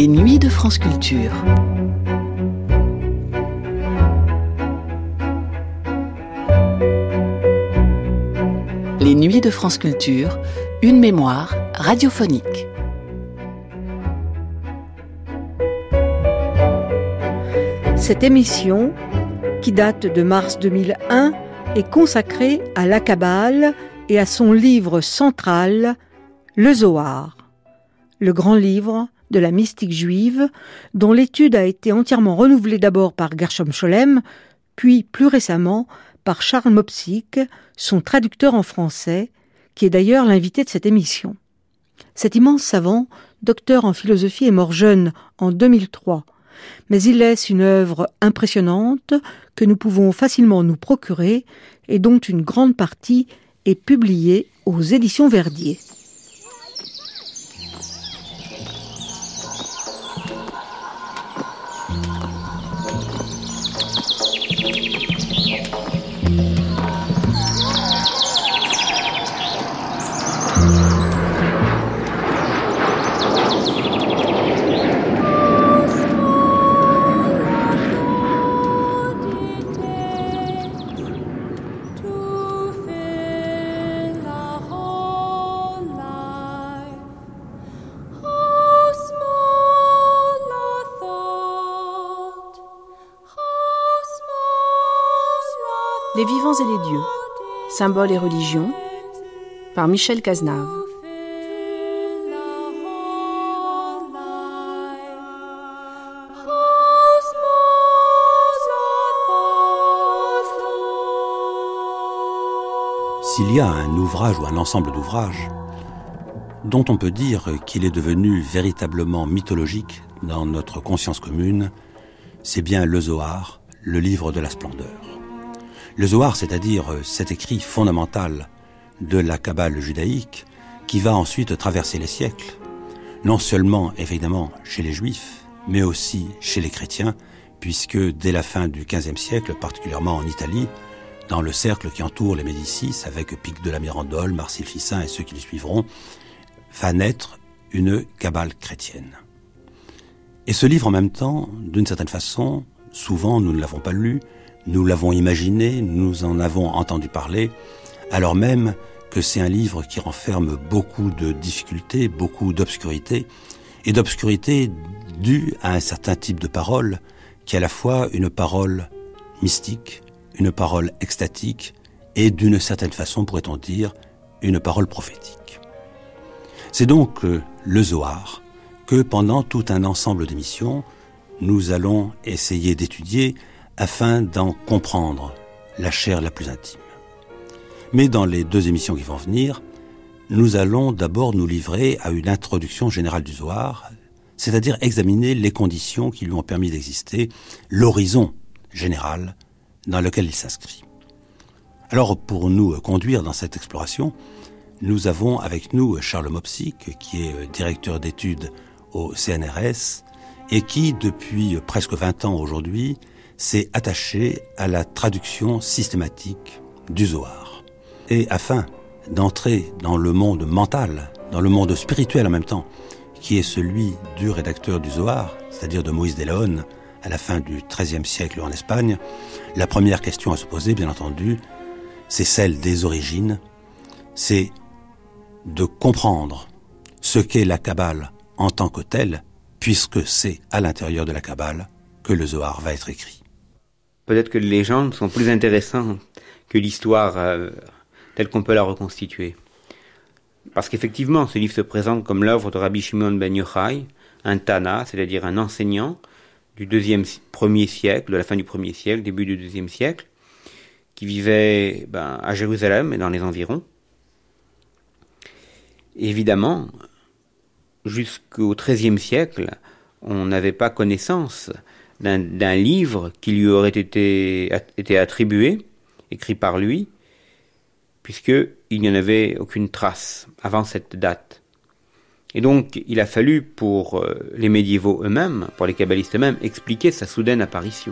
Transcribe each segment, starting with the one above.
Les Nuits de France Culture. Les Nuits de France Culture, une mémoire radiophonique. Cette émission, qui date de mars 2001, est consacrée à la Kabbale et à son livre central, le Zohar, le grand livre de la mystique juive, dont l'étude a été entièrement renouvelée d'abord par Gershom Scholem, puis plus récemment par Charles Mopsik, son traducteur en français, qui est d'ailleurs l'invité de cette émission. Cet immense savant, docteur en philosophie, est mort jeune en 2003, mais il laisse une œuvre impressionnante que nous pouvons facilement nous procurer et dont une grande partie est publiée aux éditions Verdier. Les vivants et les dieux, symboles et religions, par Michel Cazenave. S'il y a un ouvrage ou un ensemble d'ouvrages dont on peut dire qu'il est devenu véritablement mythologique dans notre conscience commune, c'est bien le Zohar, le livre de la splendeur. Le Zohar, c'est-à-dire cet écrit fondamental de la Kabbale judaïque qui va ensuite traverser les siècles, non seulement évidemment chez les Juifs, mais aussi chez les chrétiens, puisque dès la fin du XVe siècle, particulièrement en Italie, dans le cercle qui entoure les Médicis, avec Pic de la Mirandole, Marsil Ficin et ceux qui les suivront, va naître une Kabbale chrétienne. Et ce livre, en même temps, d'une certaine façon, souvent nous ne l'avons pas lu, nous l'avons imaginé, nous en avons entendu parler, alors même que c'est un livre qui renferme beaucoup de difficultés, beaucoup d'obscurité, et d'obscurité due à un certain type de parole, qui est à la fois une parole mystique, une parole extatique, et d'une certaine façon, pourrait-on dire, une parole prophétique. C'est donc le Zohar que pendant tout un ensemble d'émissions, nous allons essayer d'étudier afin d'en comprendre la chair la plus intime. Mais dans les deux émissions qui vont venir, nous allons d'abord nous livrer à une introduction générale du Zohar, c'est-à-dire examiner les conditions qui lui ont permis d'exister, l'horizon général dans lequel il s'inscrit. Alors, pour nous conduire dans cette exploration, nous avons avec nous Charles Mopsik, qui est directeur d'études au CNRS et qui, depuis presque 20 ans aujourd'hui, s'est attaché à la traduction systématique du Zohar. Et afin d'entrer dans le monde mental, dans le monde spirituel en même temps, qui est celui du rédacteur du Zohar, c'est-à-dire de Moïse de León, à la fin du XIIIe siècle en Espagne, la première question à se poser, bien entendu, c'est celle des origines, c'est de comprendre ce qu'est la Kabbale en tant que telle, puisque c'est à l'intérieur de la Kabbale que le Zohar va être écrit. Peut-être que les légendes sont plus intéressantes que l'histoire telle qu'on peut la reconstituer. Parce qu'effectivement, ce livre se présente comme l'œuvre de Rabbi Shimon ben Yochai, un Tana, c'est-à-dire un enseignant du premier siècle, de la fin du 1er siècle, début du 2e siècle, qui vivait à Jérusalem et dans les environs. Et évidemment, jusqu'au XIIIe siècle, on n'avait pas connaissance d'un livre qui lui aurait été attribué, écrit par lui, puisqu'il n'y en avait aucune trace avant cette date. Et donc, il a fallu pour les médiévaux eux-mêmes, pour les kabbalistes eux-mêmes, expliquer sa soudaine apparition.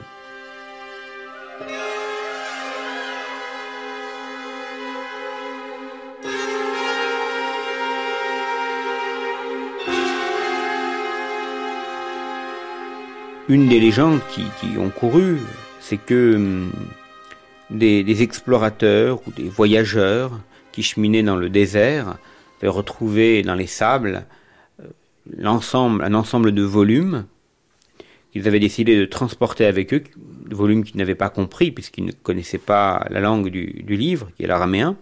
Une des légendes qui ont couru, c'est que des explorateurs ou des voyageurs qui cheminaient dans le désert avaient retrouvé dans les sables un ensemble de volumes qu'ils avaient décidé de transporter avec eux, de volumes qu'ils n'avaient pas compris puisqu'ils ne connaissaient pas la langue du livre, qui est l'araméen.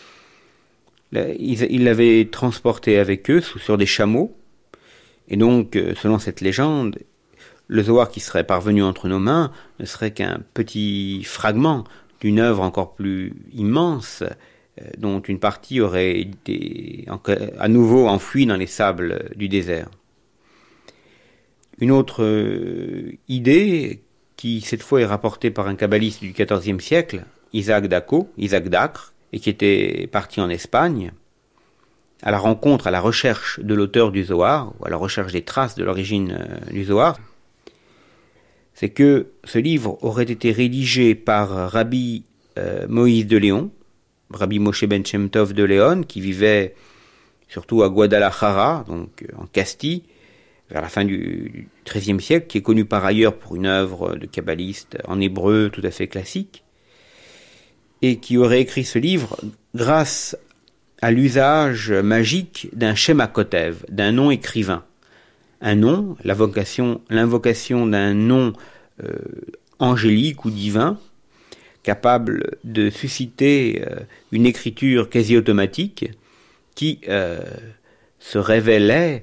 Ils l'avaient transporté avec eux sur des chameaux. Et donc, selon cette légende, le Zohar qui serait parvenu entre nos mains ne serait qu'un petit fragment d'une œuvre encore plus immense, dont une partie aurait été à nouveau enfouie dans les sables du désert. Une autre idée, qui cette fois est rapportée par un kabbaliste du XIVe siècle, Isaac d'Acre, et qui était parti en Espagne, à la recherche de l'auteur du Zohar, ou à la recherche des traces de l'origine du Zohar, c'est que ce livre aurait été rédigé par Rabbi Moïse de Léon, Rabbi Moshe ben Shem Tov de Léon, qui vivait surtout à Guadalajara, donc en Castille, vers la fin du XIIIe siècle, qui est connu par ailleurs pour une œuvre de kabbaliste en hébreu tout à fait classique, et qui aurait écrit ce livre grâce à l'usage magique d'un Shem HaKotev, d'un nom écrivain. Un nom, l'invocation d'un nom angélique ou divin, capable de susciter une écriture quasi automatique qui se révélait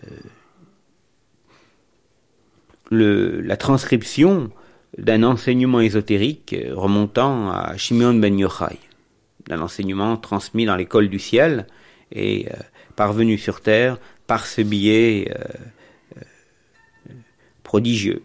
la transcription d'un enseignement ésotérique remontant à Shimeon ben Yochai, d'un enseignement transmis dans l'école du ciel et parvenu sur terre par ce biais prodigieux.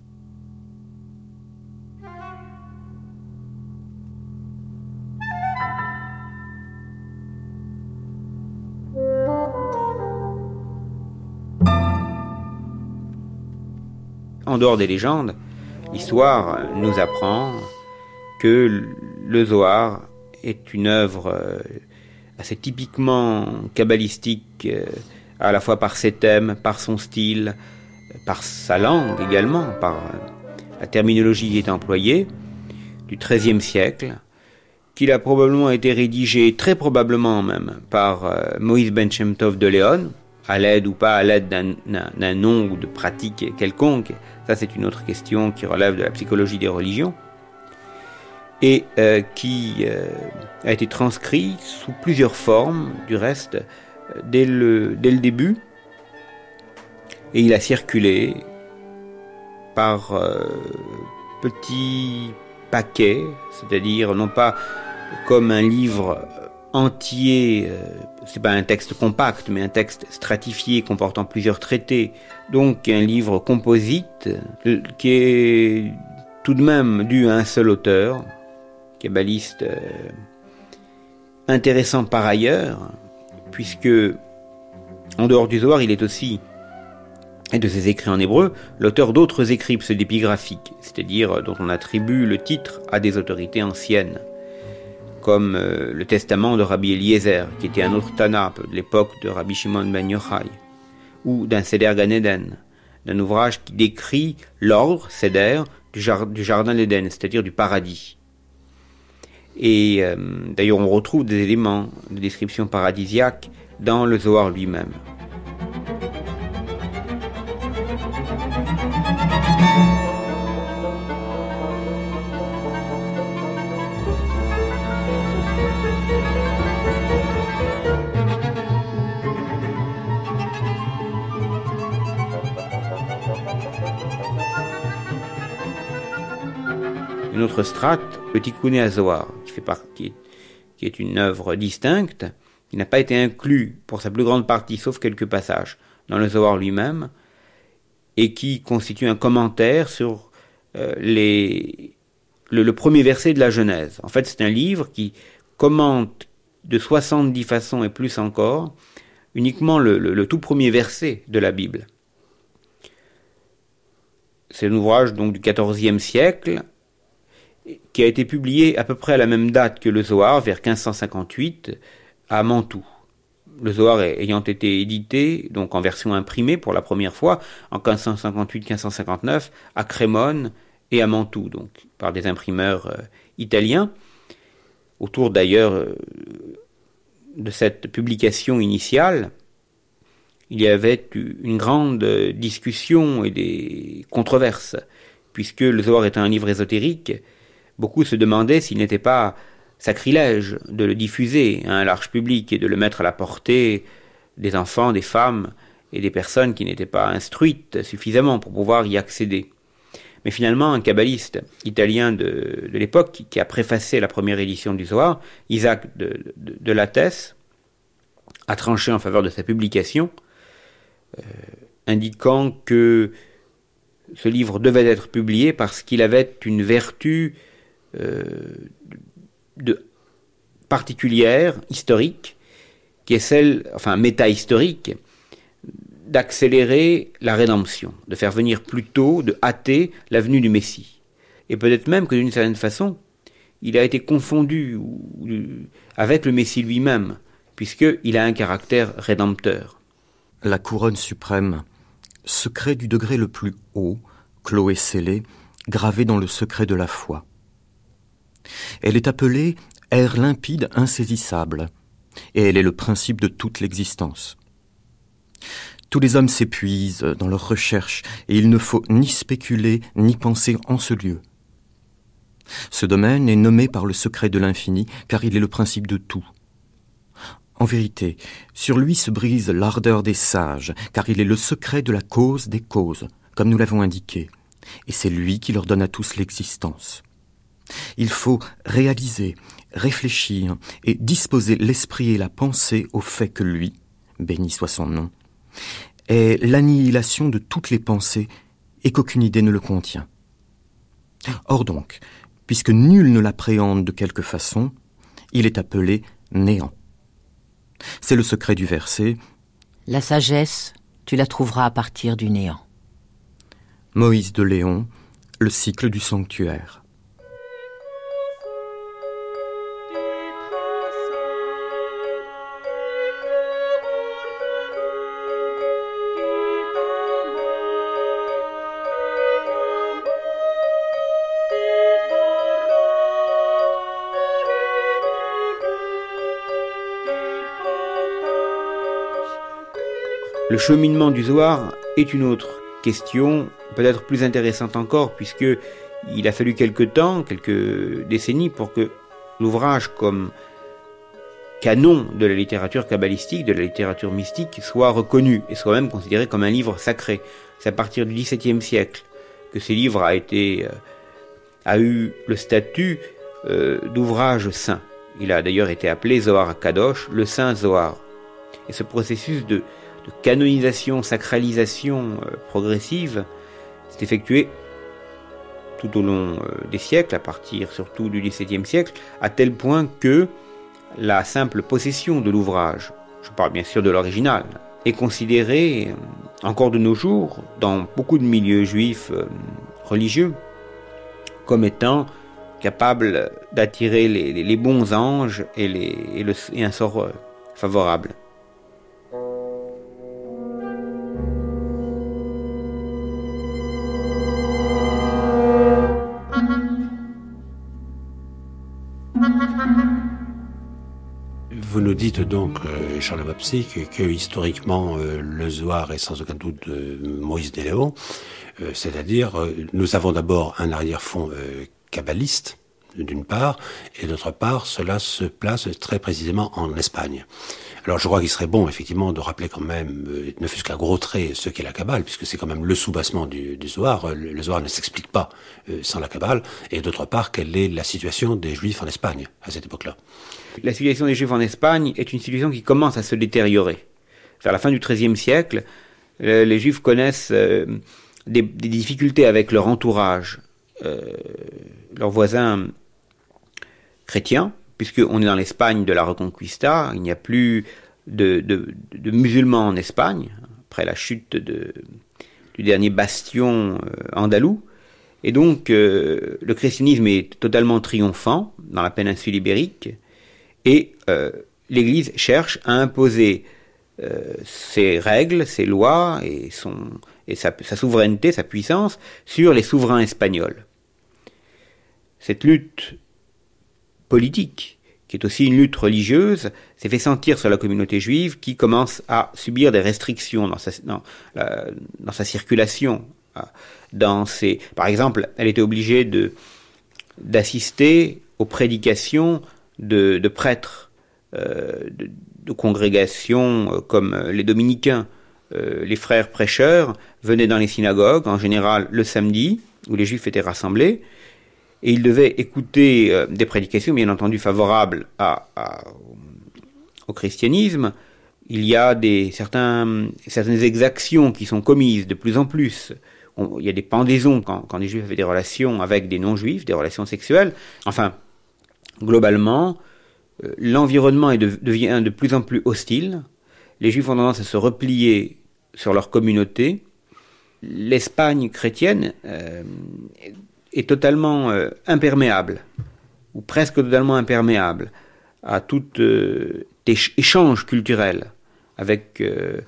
En dehors des légendes, l'histoire nous apprend que le Zohar est une œuvre assez typiquement kabbalistique, à la fois par ses thèmes, par son style, par sa langue également, par la terminologie qui est employée, du XIIIe siècle, qu'il a probablement été rédigé, très probablement même, par Moïse ben Shem Tov de Léon, à l'aide ou pas à l'aide d'un nom ou de pratique quelconque. Ça, c'est une autre question qui relève de la psychologie des religions, et qui a été transcrit sous plusieurs formes, du reste, dès le début, et il a circulé par petits paquets, c'est-à-dire non pas comme un livre entier, c'est pas un texte compact, mais un texte stratifié comportant plusieurs traités, donc un livre composite qui est tout de même dû à un seul auteur, kabbaliste intéressant par ailleurs, puisque en dehors du Zohar, il est aussi, et de ses écrits en hébreu, l'auteur d'autres écrits pseudépigraphiques, c'est-à-dire dont on attribue le titre à des autorités anciennes, comme le testament de Rabbi Eliezer, qui était un autre Tana de l'époque de Rabbi Shimon ben Yochai, ou d'un Seder Gan Eden, d'un ouvrage qui décrit l'ordre, Seder, du jardin d'Éden, c'est-à-dire du paradis. Et d'ailleurs, on retrouve des éléments de description paradisiaque dans le Zohar lui-même. Une autre strate, le Tikkuné HaZohar, qui est une œuvre distincte, qui n'a pas été inclus pour sa plus grande partie, sauf quelques passages, dans le Zohar lui-même, et qui constitue un commentaire sur le premier verset de la Genèse. En fait, c'est un livre qui commente de 70 façons et plus encore, uniquement le tout premier verset de la Bible. C'est un ouvrage donc du XIVe siècle, qui a été publié à peu près à la même date que le Zohar, vers 1558, à Mantoue. le Zohar ayant été édité, donc en version imprimée pour la première fois, en 1558-1559, à Crémone et à Mantoue, donc par des imprimeurs italiens, autour d'ailleurs de cette publication initiale. Il y avait une grande discussion et des controverses, puisque le Zohar est un livre ésotérique. Beaucoup se demandaient s'il n'était pas sacrilège de le diffuser à un large public et de le mettre à la portée des enfants, des femmes et des personnes qui n'étaient pas instruites suffisamment pour pouvoir y accéder. Mais finalement, un kabbaliste italien de l'époque, qui a préfacé la première édition du Zohar, Isaac de Lattès, a tranché en faveur de sa publication, indiquant que ce livre devait être publié parce qu'il avait une vertu particulière, historique, qui est celle, enfin méta-historique, d'accélérer la rédemption, de faire venir plus tôt, de hâter la venue du Messie. Et peut-être même que d'une certaine façon, il a été confondu avec le Messie lui-même, puisqu'il a un caractère rédempteur. La couronne suprême, secret du degré le plus haut, clos et scellé, gravé dans le secret de la foi. Elle est appelée air limpide insaisissable, et elle est le principe de toute l'existence. Tous les hommes s'épuisent dans leurs recherches, et il ne faut ni spéculer ni penser en ce lieu. Ce domaine est nommé par le secret de l'infini, car il est le principe de tout. En vérité, sur lui se brise l'ardeur des sages, car il est le secret de la cause des causes, comme nous l'avons indiqué, et c'est lui qui leur donne à tous l'existence. Il faut réaliser, réfléchir et disposer l'esprit et la pensée au fait que lui, béni soit son nom, est l'annihilation de toutes les pensées et qu'aucune idée ne le contient. Or donc, puisque nul ne l'appréhende de quelque façon, il est appelé néant. C'est le secret du verset « La sagesse, tu la trouveras à partir du néant. » Moïse de Léon, le cycle du sanctuaire. Le cheminement du Zohar est une autre question, peut-être plus intéressante encore, puisque il a fallu quelques décennies pour que l'ouvrage comme canon de la littérature kabbalistique, de la littérature mystique, soit reconnu et soit même considéré comme un livre sacré. C'est à partir du XVIIe siècle que ce livre a eu le statut d'ouvrage saint. Il a d'ailleurs été appelé Zohar Kadosh, le Saint Zohar. Et ce processus de canonisation, sacralisation progressive s'est effectué tout au long des siècles, à partir surtout du XVIIe siècle, à tel point que la simple possession de l'ouvrage, je parle bien sûr de l'original, est considérée encore de nos jours, dans beaucoup de milieux juifs religieux, comme étant capable d'attirer les bons anges et un sort favorable. Vous nous dites donc, Charles Bapsik, que historiquement le Zohar est sans aucun doute de Moïse de Léon, c'est-à-dire nous avons d'abord un arrière-fond kabbaliste, d'une part, et d'autre part, cela se place très précisément en Espagne. Alors je crois qu'il serait bon effectivement de rappeler quand même, ne fût-ce qu'à gros traits, ce qu'est la Kabbale, puisque c'est quand même le soubassement du Zohar. Le Zohar ne s'explique pas sans la Kabbale, et d'autre part, quelle est la situation des Juifs en Espagne à cette époque-là. La situation des Juifs en Espagne est une situation qui commence à se détériorer. Vers la fin du XIIIe siècle, les Juifs connaissent des difficultés avec leur entourage, leurs voisins chrétiens, puisqu'on est dans l'Espagne de la Reconquista, il n'y a plus de musulmans en Espagne, après la chute du dernier bastion andalou. Et donc, le christianisme est totalement triomphant dans la péninsule ibérique, et l'Église cherche à imposer ses règles, ses lois et sa souveraineté, sa puissance sur les souverains espagnols. Cette lutte politique, qui est aussi une lutte religieuse, s'est fait sentir sur la communauté juive qui commence à subir des restrictions dans sa circulation. Par exemple, elle était obligée d'assister aux prédications de prêtres de congrégations comme les dominicains. Les frères prêcheurs venaient dans les synagogues, en général le samedi, où les juifs étaient rassemblés, et ils devaient écouter des prédications, bien entendu, favorables au christianisme. Il y a certaines exactions qui sont commises de plus en plus. Il y a des pendaisons quand les juifs avaient des relations avec des non-juifs, des relations sexuelles. Enfin, globalement, l'environnement devient de plus en plus hostile. Les juifs ont tendance à se replier sur leur communauté. L'Espagne chrétienne est totalement imperméable, ou presque totalement imperméable, à tout échange culturel avec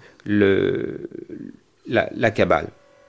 la Kabbale.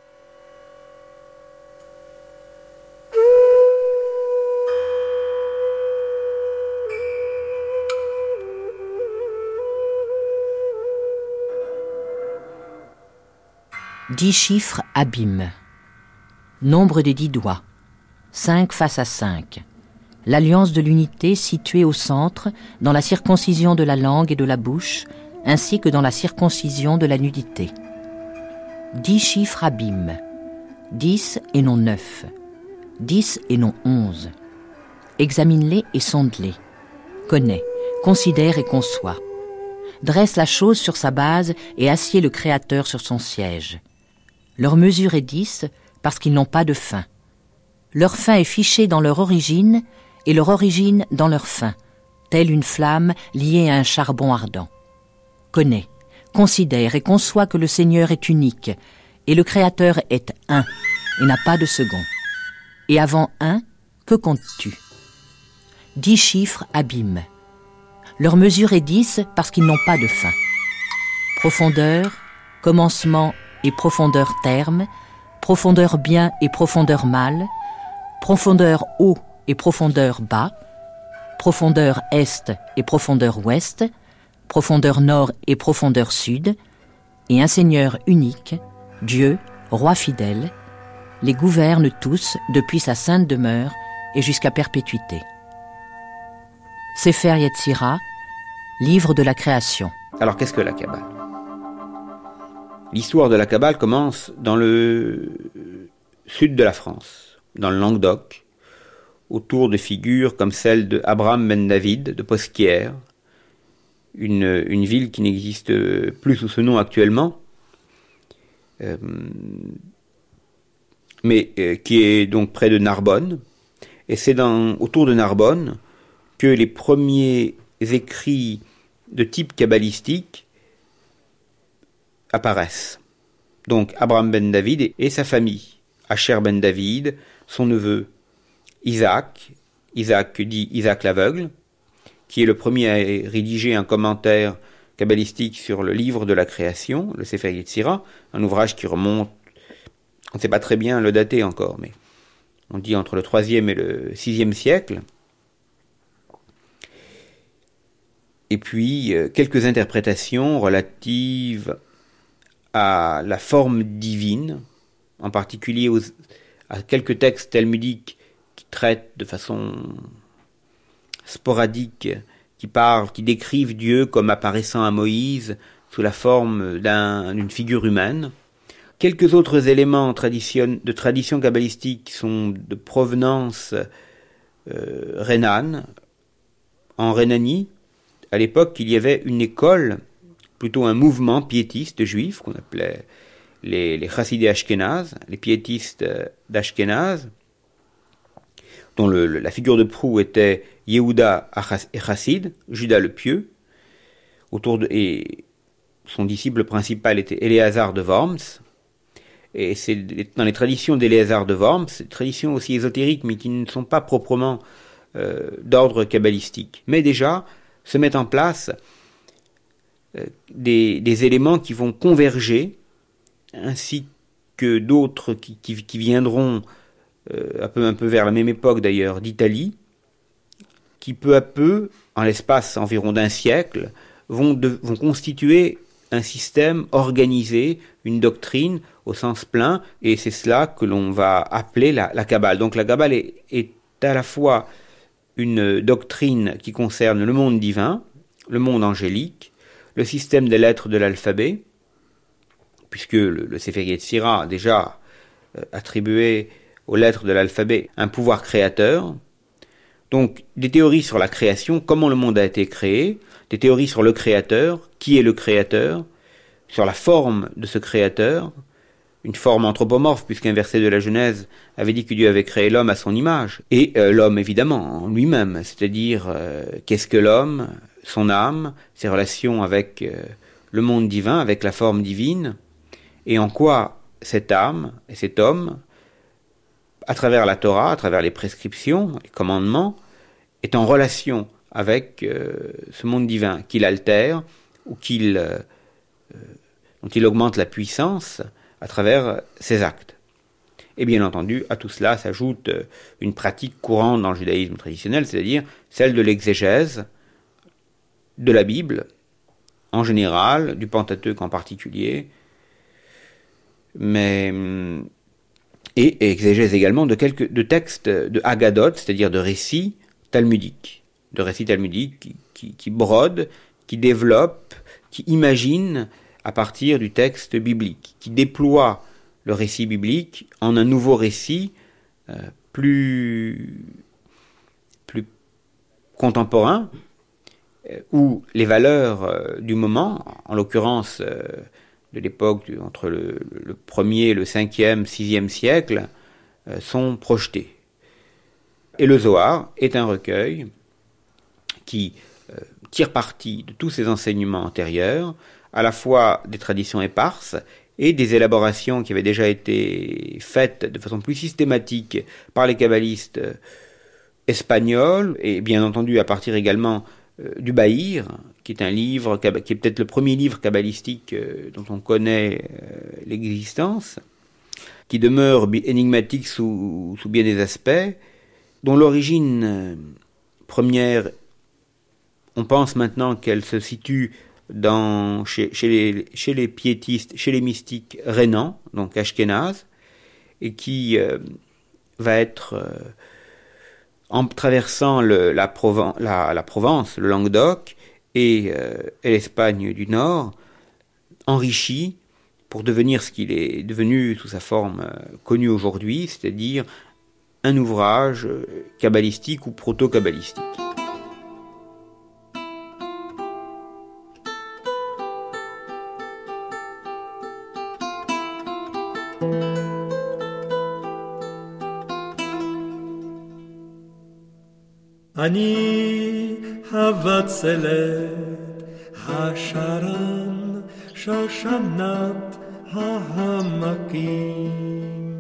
« 10 chiffres abîmes. Nombre des 10 doigts. 5 face à 5. L'alliance de l'unité située au centre, dans la circoncision de la langue et de la bouche, ainsi que dans la circoncision de la nudité. 10 chiffres abîmes. 10 et non 9. 10 et non 11. Examine-les et sonde-les. Connais, considère et conçois. Dresse la chose sur sa base et assied le Créateur sur son siège. Leur mesure est 10 parce qu'ils n'ont pas de fin. Leur fin est fichée dans leur origine et leur origine dans leur fin, telle une flamme liée à un charbon ardent. Connais, considère et conçois que le Seigneur est unique et le Créateur est un et n'a pas de second. Et avant un, que comptes-tu ? 10 chiffres abîmes. Leur mesure est 10 parce qu'ils n'ont pas de fin. Profondeur, commencement et profondeur terme, profondeur bien et profondeur mal, profondeur haut et profondeur bas, profondeur est et profondeur ouest, profondeur nord et profondeur sud, et un Seigneur unique, Dieu, roi fidèle, les gouverne tous depuis sa sainte demeure et jusqu'à perpétuité. Sefer Yetzira, livre de la création. Alors qu'est-ce que la Kabbale ? L'histoire de la Kabbale commence dans le sud de la France, dans le Languedoc, autour de figures comme celle de Abraham ben David de Posquières, une ville qui n'existe plus sous ce nom actuellement, mais qui est donc près de Narbonne. Et c'est autour de Narbonne que les premiers écrits de type kabbalistique apparaissent. Donc Abraham ben David et sa famille, Asher ben David, son neveu Isaac dit Isaac l'aveugle, qui est le premier à rédiger un commentaire kabbalistique sur le livre de la création, le Sefer Yetzira, un ouvrage qui remonte, on ne sait pas très bien le dater encore, mais on dit entre le 3e et le 6e siècle. Et puis, quelques interprétations relatives à la forme divine, en particulier à quelques textes talmudiques qui traitent de façon sporadique, qui décrivent Dieu comme apparaissant à Moïse sous la forme d'une figure humaine. Quelques autres éléments de tradition kabbalistique qui sont de provenance rhénane. En Rhénanie, à l'époque, il y avait une école, plutôt un mouvement piétiste juif qu'on appelait les chassidés ashkénazes, les piétistes d'Ashkénaz, dont la figure de proue était Yehuda et Chassid, Judas le pieux, et son disciple principal était Éléazar de Worms. Et c'est dans les traditions d'Éléazar de Worms, des traditions aussi ésotériques, mais qui ne sont pas proprement d'ordre kabbalistique. Mais déjà, se mettent en place des éléments qui vont converger, ainsi que d'autres qui viendront un peu vers la même époque d'ailleurs d'Italie, qui peu à peu, en l'espace environ d'un siècle, vont constituer un système organisé, une doctrine au sens plein, et c'est cela que l'on va appeler la Kabbale. Donc la Kabbale est à la fois une doctrine qui concerne le monde divin, le monde angélique, le système des lettres de l'alphabet, puisque le Sefer Yetzirah a déjà attribué aux lettres de l'alphabet un pouvoir créateur. Donc des théories sur la création, comment le monde a été créé, des théories sur le créateur, qui est le créateur, sur la forme de ce créateur, une forme anthropomorphe, puisqu'un verset de la Genèse avait dit que Dieu avait créé l'homme à son image, et l'homme évidemment en lui-même, c'est-à-dire qu'est-ce que l'homme, son âme, ses relations avec le monde divin, avec la forme divine, et en quoi cette âme et cet homme, à travers la Torah, à travers les prescriptions, les commandements, est en relation avec ce monde divin qu'il altère ou dont il augmente la puissance à travers ses actes. Et bien entendu, à tout cela s'ajoute une pratique courante dans le judaïsme traditionnel, c'est-à-dire celle de l'exégèse de la Bible, en général, du Pentateuque en particulier, et exégèse également de textes de Haggadot, c'est-à-dire de récits talmudiques, qui brodent, qui développent, qui imaginent à partir du texte biblique, qui déploient le récit biblique en un nouveau récit plus contemporain, où les valeurs du moment, en l'occurrence de l'époque entre le 1er, le 5e, 6e siècle, sont projetées. Et le Zohar est un recueil qui tire parti de tous ces enseignements antérieurs, à la fois des traditions éparses et des élaborations qui avaient déjà été faites de façon plus systématique par les kabbalistes espagnols, et bien entendu à partir également du Bahir, qui est un livre, qui est peut-être le premier livre kabbalistique dont on connaît l'existence, qui demeure énigmatique sous bien des aspects, dont l'origine première, on pense maintenant qu'elle se situe chez les piétistes, chez les mystiques rhénans, donc ashkénazes, et qui va être, en traversant la Provence, le Languedoc et l'Espagne du Nord, enrichi pour devenir ce qu'il est devenu sous sa forme connue aujourd'hui, c'est-à-dire un ouvrage kabbalistique ou proto-kabbalistique. אני הבצלת השרן שושנת העמקים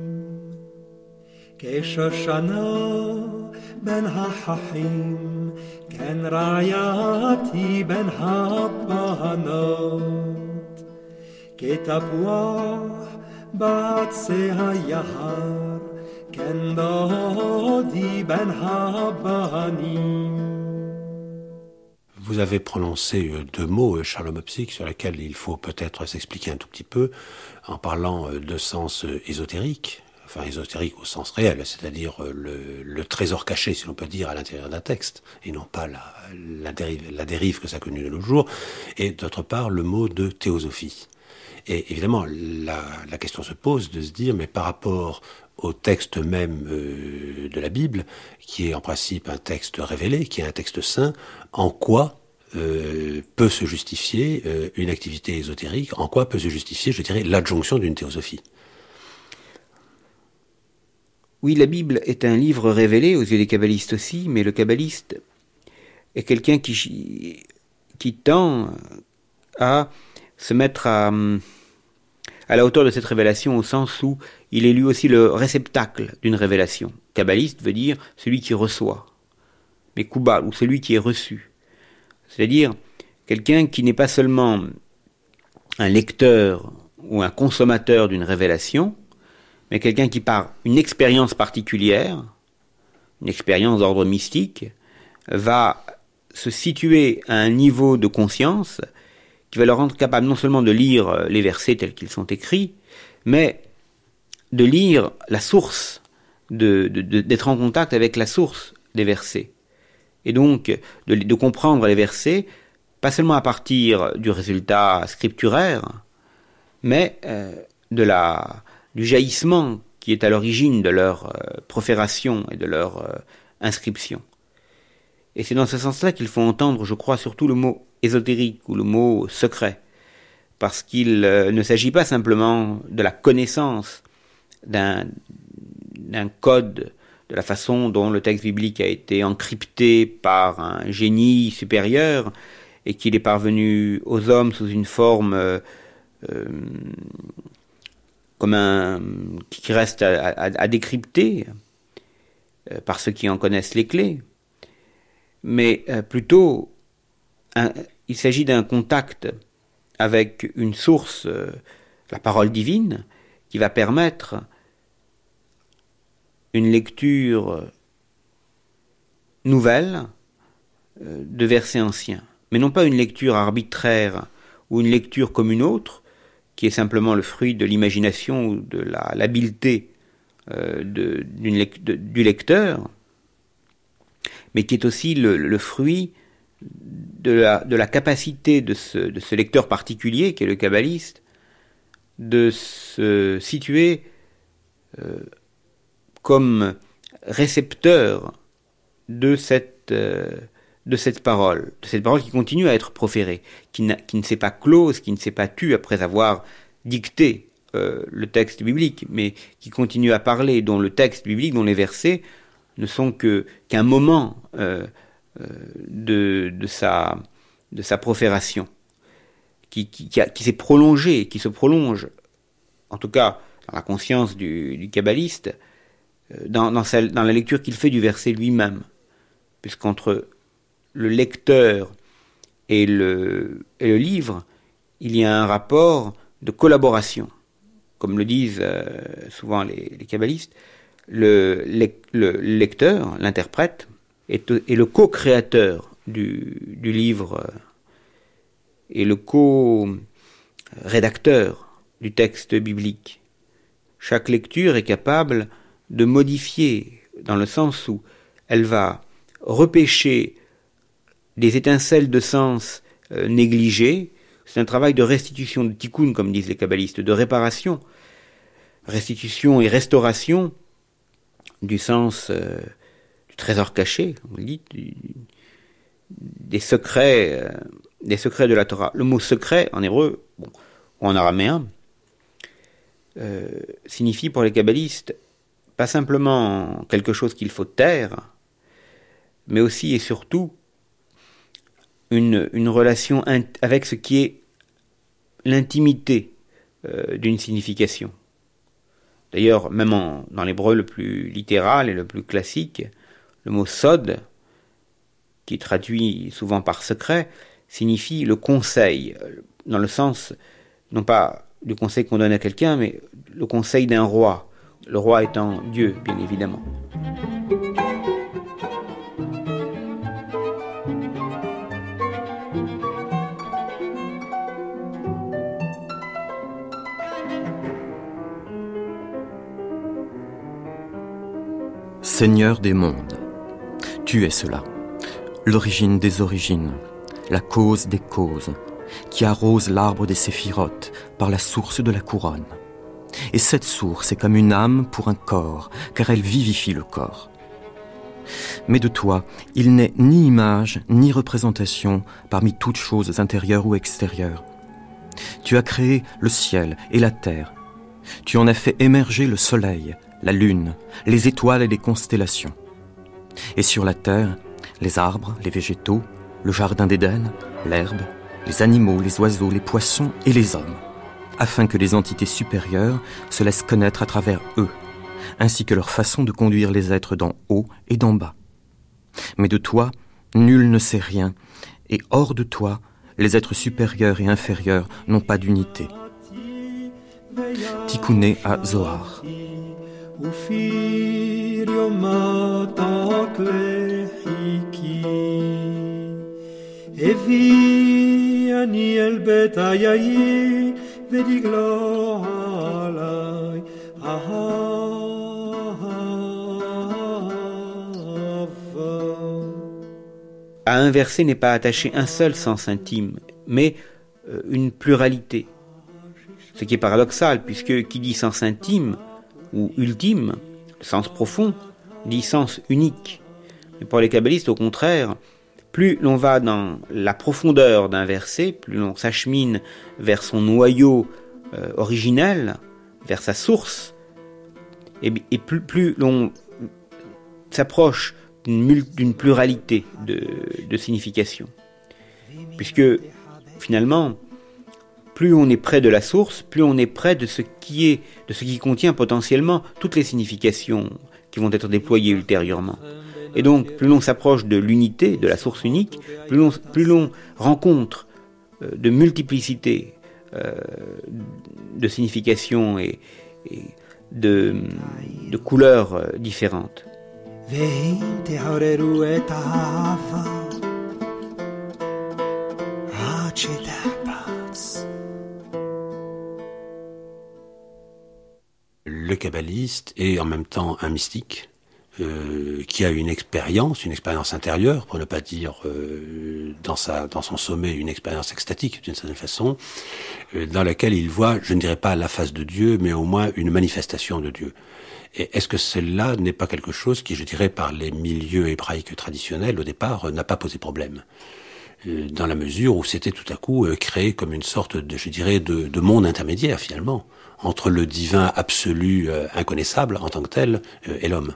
כשושנה בין החכים כן רעייתי בין הבנות כתפוח בעצי היער כן דודי בין הבנים. Vous avez prononcé deux mots, charlomopsiques, sur lesquels il faut peut-être s'expliquer un tout petit peu, en parlant de sens ésotérique, enfin ésotérique au sens réel, c'est-à-dire le trésor caché, si l'on peut dire, à l'intérieur d'un texte, et non pas la dérive que ça a connue de nos jours, et d'autre part le mot de théosophie. Et évidemment, la question se pose de se dire, mais par rapport au texte même de la Bible, qui est en principe un texte révélé, qui est un texte saint, en quoi peut se justifier une activité ésotérique, en quoi peut se justifier, je dirais, l'adjonction d'une théosophie? Oui, la Bible est un livre révélé aux yeux des kabbalistes aussi, mais le kabbaliste est quelqu'un qui tend à se mettre à la hauteur de cette révélation, au sens où il est lui aussi le réceptacle d'une révélation. Kabbaliste veut dire celui qui reçoit, mais Koubal, ou celui qui est reçu. C'est-à-dire quelqu'un qui n'est pas seulement un lecteur ou un consommateur d'une révélation, mais quelqu'un qui, par une expérience particulière, une expérience d'ordre mystique, va se situer à un niveau de conscience qui va le rendre capable non seulement de lire les versets tels qu'ils sont écrits, mais de lire la source, d'être en contact avec la source des versets. Et donc de comprendre les versets, pas seulement à partir du résultat scripturaire, mais du jaillissement qui est à l'origine de leur profération et de leur inscription. Et c'est dans ce sens-là qu'il faut entendre, je crois, surtout le mot ésotérique ou le mot secret, parce qu'il ne s'agit pas simplement de la connaissance d'un code, de la façon dont le texte biblique a été encrypté par un génie supérieur et qu'il est parvenu aux hommes sous une forme qui reste à décrypter par ceux qui en connaissent les clés, mais plutôt il s'agit d'un contact avec une source, la parole divine, qui va permettre une lecture nouvelle de versets anciens, mais non pas une lecture arbitraire ou une lecture comme une autre, qui est simplement le fruit de l'imagination ou de l'habileté du lecteur, mais qui est aussi le fruit de la capacité de ce lecteur particulier, qui est le kabbaliste, de se situer comme récepteur de cette parole qui continue à être proférée, qui ne s'est pas close, qui ne s'est pas tue après avoir dicté le texte biblique, mais qui continue à parler, dont le texte biblique, dont les versets ne sont qu'un moment de sa profération, qui s'est prolongé, qui se prolonge, en tout cas dans la conscience du kabbaliste, dans la lecture qu'il fait du verset lui-même, puisqu'entre le lecteur et le livre, il y a un rapport de collaboration. Comme le disent souvent les kabbalistes, le lecteur, l'interprète, est le co-créateur du livre et le co-rédacteur du texte biblique. Chaque lecture est capable de modifier, dans le sens où elle va repêcher des étincelles de sens négligées. C'est un travail de restitution, de tikkun, comme disent les kabbalistes, de réparation, restitution et restauration du sens du trésor caché, on dit, des secrets de la Torah. Le mot secret en hébreu, ou en araméen, signifie pour les kabbalistes pas simplement quelque chose qu'il faut taire, mais aussi et surtout une relation avec ce qui est l'intimité d'une signification. D'ailleurs, même dans l'hébreu le plus littéral et le plus classique, le mot sod, qui traduit souvent par secret, signifie le conseil, dans le sens, non pas du conseil qu'on donne à quelqu'un, mais le conseil d'un roi, le roi étant Dieu, bien évidemment. Seigneur des mondes, tu es cela, l'origine des origines, la cause des causes, qui arrose l'arbre des séphirotes par la source de la couronne. Et cette source est comme une âme pour un corps, car elle vivifie le corps. Mais de toi, il n'est ni image, ni représentation parmi toutes choses intérieures ou extérieures. Tu as créé le ciel et la terre. Tu en as fait émerger le soleil, la lune, les étoiles et les constellations. Et sur la terre, les arbres, les végétaux, le jardin d'Éden, l'herbe, les animaux, les oiseaux, les poissons et les hommes, afin que les entités supérieures se laissent connaître à travers eux, ainsi que leur façon de conduire les êtres d'en haut et d'en bas. Mais de toi, nul ne sait rien, et hors de toi, les êtres supérieurs et inférieurs n'ont pas d'unité. Tikkun à Zohar. À un verset n'est pas attaché un seul sens intime, mais une pluralité. Ce qui est paradoxal, puisque qui dit sens intime ou ultime, sens profond, dit sens unique. Mais pour les kabbalistes, au contraire, plus l'on va dans la profondeur d'un verset, plus l'on s'achemine vers son noyau originel, vers sa source, et plus l'on s'approche d'une pluralité de significations. Puisque, finalement, plus on est près de la source, plus on est près de ce qui contient potentiellement toutes les significations qui vont être déployées ultérieurement. Et donc, plus l'on s'approche de l'unité, de la source unique, plus l'on rencontre de multiplicité de significations et de couleurs différentes. Le kabbaliste est en même temps un mystique qui a une expérience intérieure, pour ne pas dire dans son sommet une expérience extatique d'une certaine façon, dans laquelle il voit, je ne dirais pas la face de Dieu, mais au moins une manifestation de Dieu. Et est-ce que celle-là n'est pas quelque chose qui, je dirais, par les milieux hébraïques traditionnels, au départ, n'a pas posé problème, dans la mesure où c'était tout à coup créé comme une sorte de monde intermédiaire, finalement, entre le divin absolu, inconnaissable en tant que tel, et l'homme.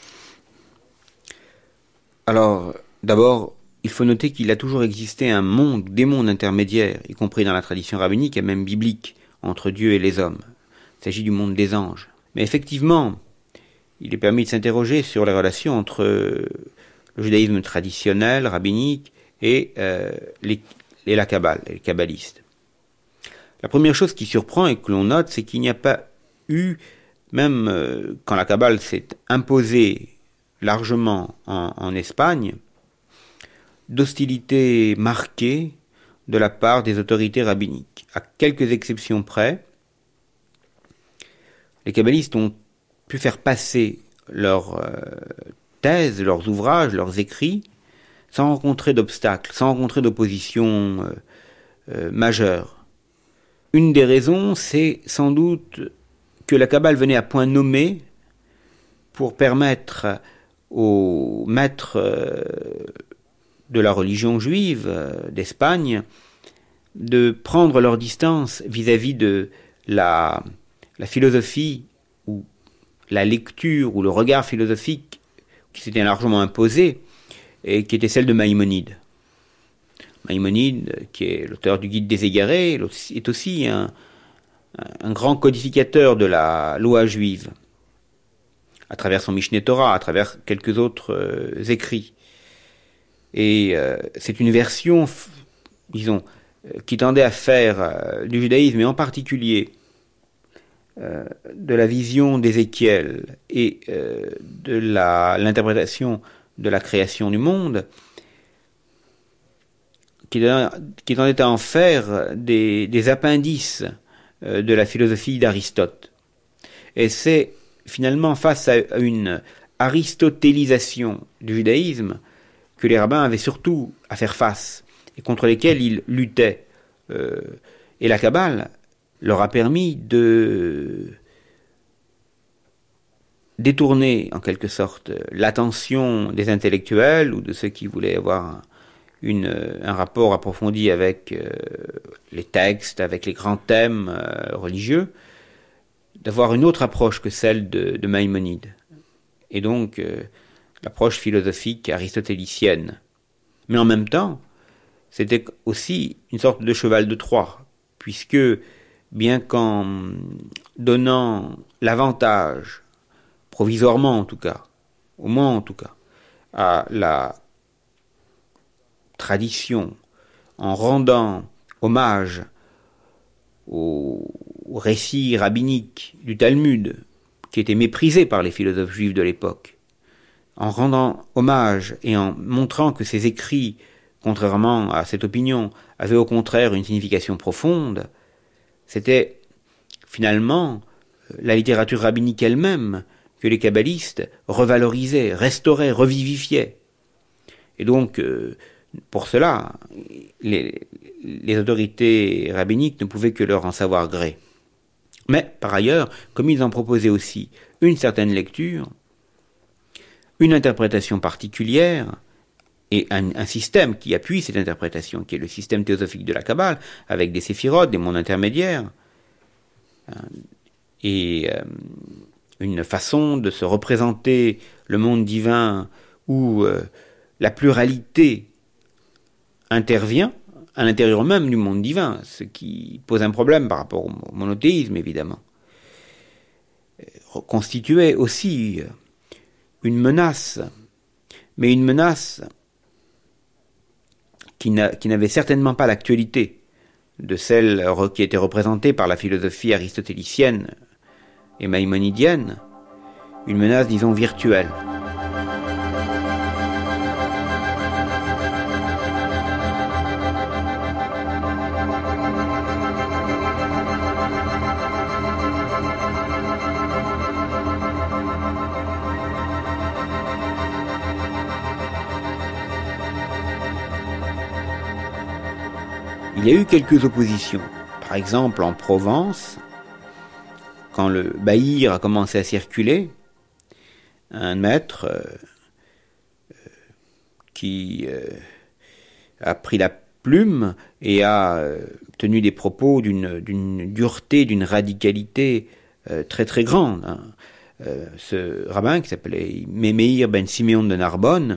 Alors, d'abord, il faut noter qu'il a toujours existé des mondes intermédiaires, y compris dans la tradition rabbinique et même biblique, entre Dieu et les hommes. Il s'agit du monde des anges. Mais effectivement, il est permis de s'interroger sur les relations entre le judaïsme traditionnel, rabbinique, et la Kabbale, les kabbalistes. La première chose qui surprend et que l'on note, c'est qu'il n'y a pas eu, même quand la Kabbale s'est imposée largement en Espagne, d'hostilité marquée de la part des autorités rabbiniques. À quelques exceptions près, les kabbalistes ont pu faire passer leurs thèses, leurs ouvrages, leurs écrits, sans rencontrer d'obstacles, sans rencontrer d'opposition majeure. Une des raisons, c'est sans doute que la Kabbale venait à point nommé pour permettre aux maîtres de la religion juive d'Espagne de prendre leur distance vis-à-vis de la philosophie ou la lecture ou le regard philosophique qui s'était largement imposé et qui était celle de Maïmonide. Maïmonide, qui est l'auteur du Guide des Égarés, est aussi un grand codificateur de la loi juive, à travers son Mishneh Torah, à travers quelques autres écrits. Et c'est une version, disons, qui tendait à faire du judaïsme, et en particulier de la vision d'Ézéchiel et de l'interprétation de la création du monde, qui tendait à en faire des appendices de la philosophie d'Aristote. Et c'est finalement face à une aristotélisation du judaïsme que les rabbins avaient surtout à faire face et contre lesquels ils luttaient. Et la Kabbale leur a permis de détourner en quelque sorte l'attention des intellectuels ou de ceux qui voulaient avoir un rapport approfondi avec les textes, avec les grands thèmes religieux, d'avoir une autre approche que celle de Maïmonide. Et donc, l'approche philosophique aristotélicienne. Mais en même temps, c'était aussi une sorte de cheval de Troie, puisque, bien qu'en donnant l'avantage, provisoirement en tout cas, au moins en tout cas, à la tradition en rendant hommage au récit rabbinique du Talmud, qui était méprisé par les philosophes juifs de l'époque, en rendant hommage et en montrant que ces écrits, contrairement à cette opinion, avaient au contraire une signification profonde, c'était finalement la littérature rabbinique elle-même que les kabbalistes revalorisaient, restauraient, revivifiaient. Et donc, pour cela, les autorités rabbiniques ne pouvaient que leur en savoir gré. Mais, par ailleurs, comme ils en proposaient aussi une certaine lecture, une interprétation particulière, et un système qui appuie cette interprétation, qui est le système théosophique de la Kabbale, avec des séphirotes, des mondes intermédiaires, et une façon de se représenter le monde divin où la pluralité intervient à l'intérieur même du monde divin, ce qui pose un problème par rapport au monothéisme, évidemment, constituait aussi une menace, mais une menace qui n'avait certainement pas l'actualité de celle qui était représentée par la philosophie aristotélicienne et maïmonidienne, une menace, disons, virtuelle. Il y a eu quelques oppositions. Par exemple, en Provence, quand le Bahir a commencé à circuler, un maître qui a pris la plume et a tenu des propos d'une dureté, d'une radicalité très très grande. Ce rabbin qui s'appelait Meir ben Siméon de Narbonne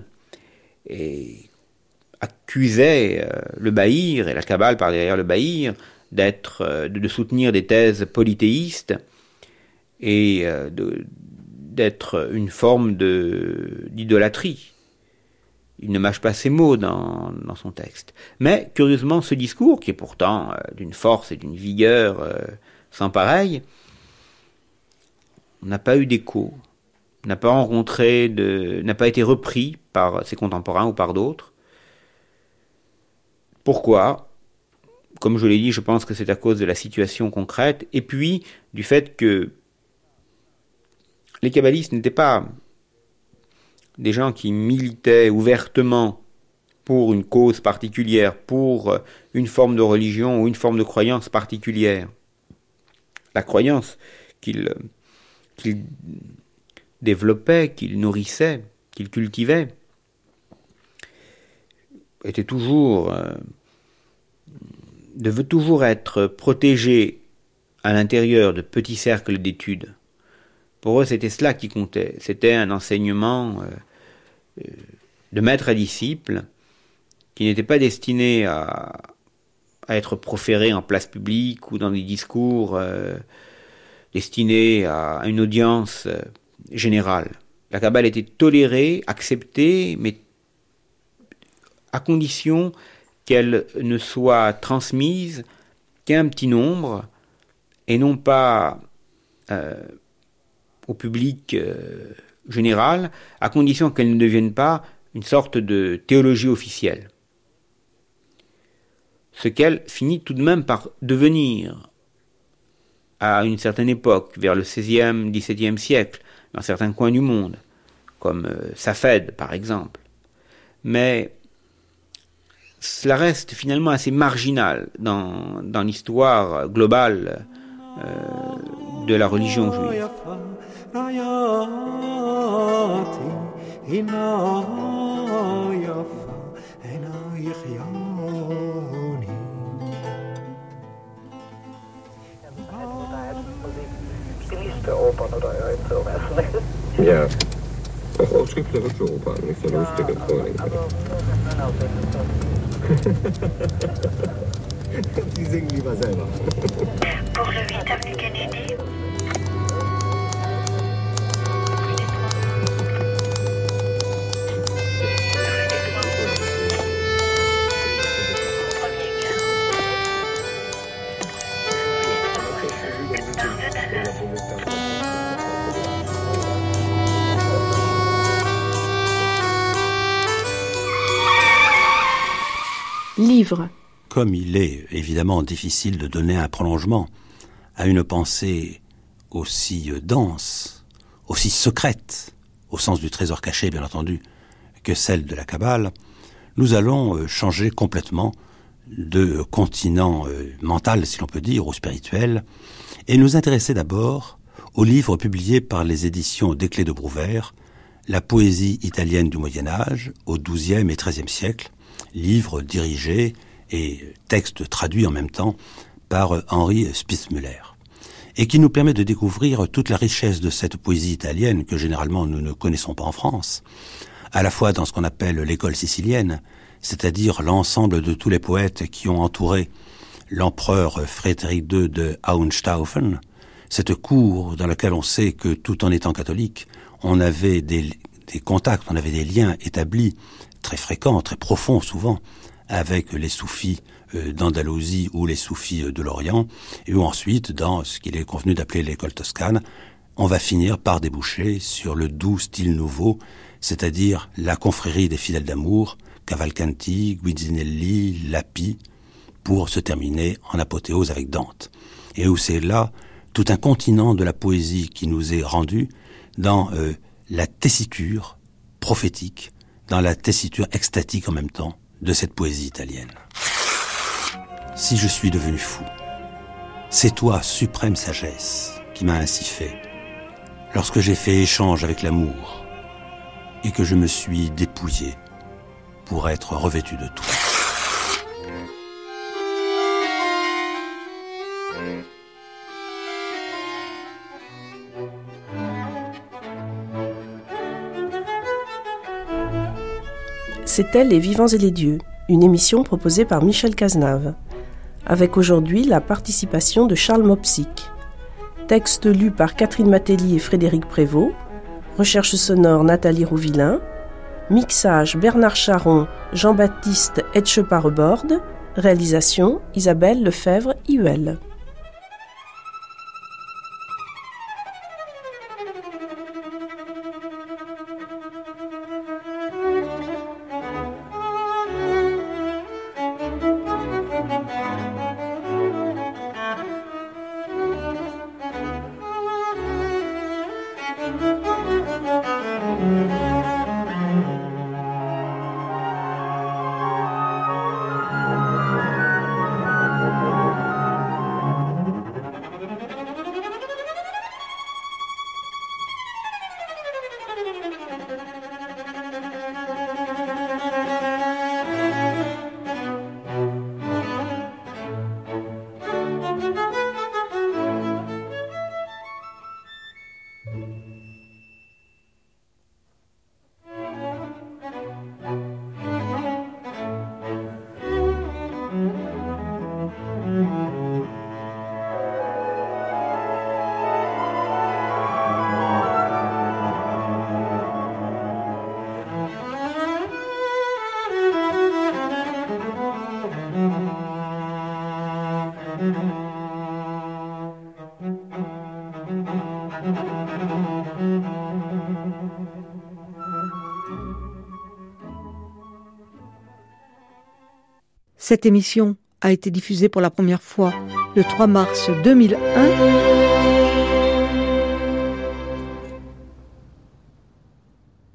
accusait le Bahir et la Kabbale par derrière le Bahir de soutenir des thèses polythéistes et d'être une forme d'idolâtrie. Il ne mâche pas ses mots dans son texte. Mais, curieusement, ce discours, qui est pourtant d'une force et d'une vigueur sans pareil, n'a pas eu d'écho, n'a pas été repris par ses contemporains ou par d'autres. Pourquoi ? Comme je l'ai dit, je pense que c'est à cause de la situation concrète, et puis du fait que les kabbalistes n'étaient pas des gens qui militaient ouvertement pour une cause particulière, pour une forme de religion ou une forme de croyance particulière. La croyance qu'ils développaient, qu'ils nourrissaient, qu'ils cultivaient, devait toujours être protégée à l'intérieur de petits cercles d'études. Pour eux, c'était cela qui comptait. C'était un enseignement de maître à disciple qui n'était pas destiné à être proféré en place publique ou dans des discours destinés à une audience générale. La Kabbale était tolérée, acceptée, mais à condition qu'elle ne soit transmise qu'à un petit nombre et non pas au public général, à condition qu'elle ne devienne pas une sorte de théologie officielle. Ce qu'elle finit tout de même par devenir à une certaine époque, vers le XVIe, XVIIe siècle, dans certains coins du monde, comme Safed par exemple. Mais cela reste finalement assez marginal dans l'histoire globale de la religion juive. Ja, auch ausgeklärte Opern, nicht so lustige Frühling. Sie singen lieber selber. Pour le 8 avenue Kennedy. Livre. Comme il est évidemment difficile de donner un prolongement à une pensée aussi dense, aussi secrète, au sens du trésor caché bien entendu, que celle de la Kabbale, nous allons changer complètement de continent mental, si l'on peut dire, ou spirituel, et nous intéresser d'abord au livre publié par les éditions Desclés de Brouwer, La poésie italienne du Moyen-Âge au XIIe et XIIIe siècle, livre dirigé et texte traduit en même temps par Henri Spitzmüller, et qui nous permet de découvrir toute la richesse de cette poésie italienne que généralement nous ne connaissons pas en France, à la fois dans ce qu'on appelle l'école sicilienne, c'est-à-dire l'ensemble de tous les poètes qui ont entouré l'empereur Frédéric II de Hohenstaufen, cette cour dans laquelle on sait que tout en étant catholique, on avait des contacts, on avait des liens établis très fréquents, très profonds souvent, avec les soufis d'Andalousie ou les soufis de l'Orient, et où ensuite, dans ce qu'il est convenu d'appeler l'école toscane, on va finir par déboucher sur le doux style nouveau, c'est-à-dire la confrérie des fidèles d'amour, Cavalcanti, Guizinelli, Lapi, pour se terminer en apothéose avec Dante. Et où c'est là tout un continent de la poésie qui nous est rendu dans la tessiture prophétique, dans la tessiture extatique en même temps de cette poésie italienne. Si je suis devenu fou, c'est toi, suprême sagesse, qui m'a ainsi fait, lorsque j'ai fait échange avec l'amour et que je me suis dépouillé pour être revêtu de toi. C'était Les Vivants et les Dieux, une émission proposée par Michel Cazenave, avec aujourd'hui la participation de Charles Mopsic. Texte lu par Catherine Matelli et Frédéric Prévost, recherche sonore Nathalie Rouvillain, mixage Bernard Charon, Jean-Baptiste Etchepareborde, réalisation Isabelle Lefebvre-Ihuel. Cette émission a été diffusée pour la première fois le 3 mars 2001